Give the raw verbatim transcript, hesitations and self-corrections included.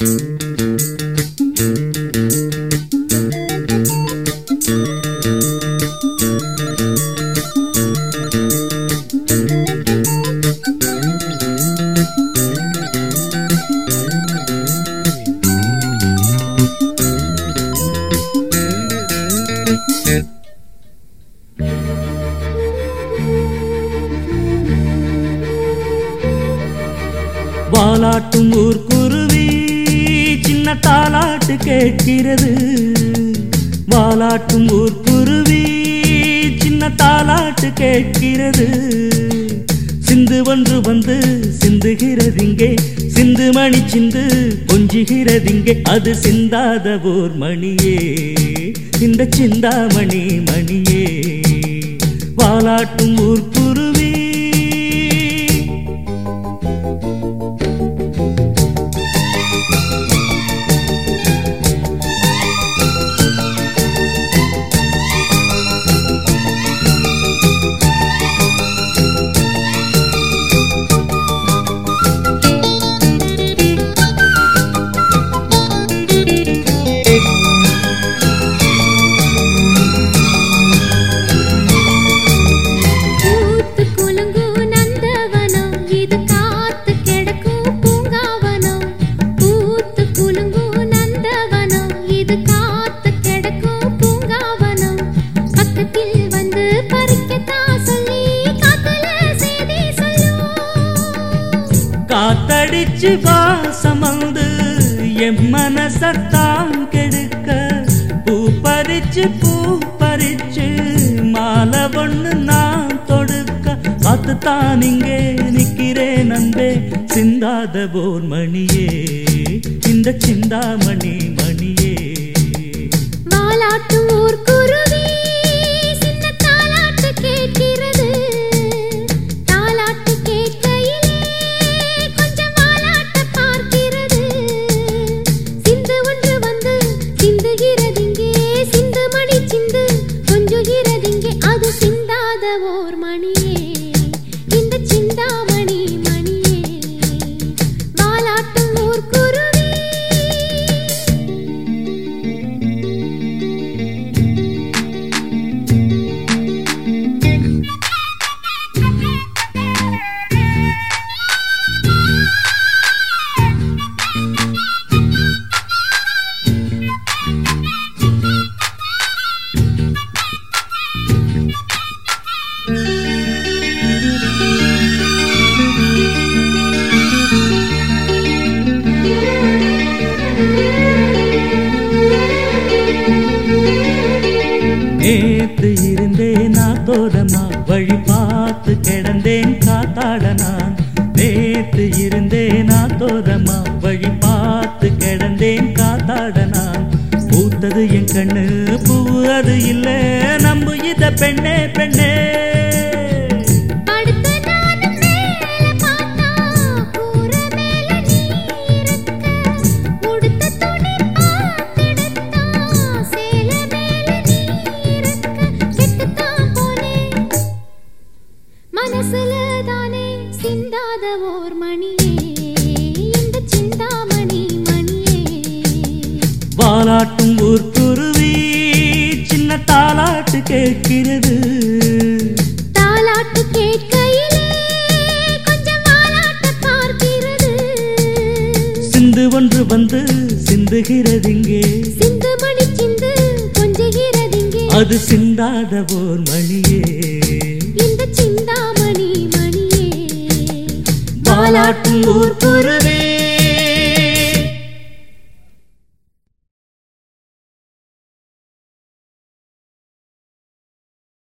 வாலாட்டும் ஊர் குருவி சின்ன தாலாட்டு கேட்கிறது. வாலாட்டும் ஊர் குருவி சின்ன தாலாட்டு கேட்கிறது. சிந்து ஒன்று வந்து சிந்துகிறதிங்கே, சிந்து மணி சிந்து கொஞ்சுகிறதிங்கே. அது சிந்தாத ஓர் மணியே, இந்த சிந்தாமணி மணியே. வாலாட்டும் ஊர் குருவி காத்தடிச்சு வாசமந்து என் மனசத்தான் கெடுக்க. பூ பறிச்சு பூ பறிச்சு மாலை ஒண்ணு நான் தொடுக்க. காத்துத்தான் இங்கே நிக்கிறேன் அன்பே, சிந்தாத போர் மணியே, இந்த சிந்தாமணி மணியே. வாலாட்டும் ஊர் குருவி சின்ன தாலாட்டு கேட்கிறது. தாலாட்டு கேட்கையிலே கொஞ்சம் வாலாட்ட பார்க்கிறது. சிந்து ஒன்று வந்து சிந்துகிறதிங்கே, சிந்து மணி சிந்து கொஞ்சுகிறதிங்கே. அது சிந்தாத ஓர் மணியே, இந்த சிந்தாமணி மணியே. வாலாட்டும் ஊர் குருவி நேத்து இருந்தேன் நாத்தோரமா, வழி பார்த்து கிடந்தேன் காத்தாட நான். நேத்து இருந்தேன் நாத்தோரமா, வழி பார்த்து கிடந்தேன் காத்தாட நான். பூத்தது என் கண்ணு பூ அது இல்ல, நம்பு இத பெண்ணே பெண்ணே. மனசுலதானே சிந்தாத ஓர் மணியே, இந்த சிந்தாமணி மணியே. வாலாட்டும் ஊர் குருவி சின்ன தாலாட்டு கேட்கிறது. தாலாட்டு கேட்கையிலே கொஞ்சம் வாலாட்ட பார்க்கிறது. சிந்து ஒன்று வந்து சிந்துகிறதிங்கே, சிந்து மணி சிந்து கொஞ்சுகிறதிங்கே. அது சிந்தாத ஓர் மணியே, இந்த சிந்தாமணி மணியே. வாலாட்டும் ஊர் குருவி.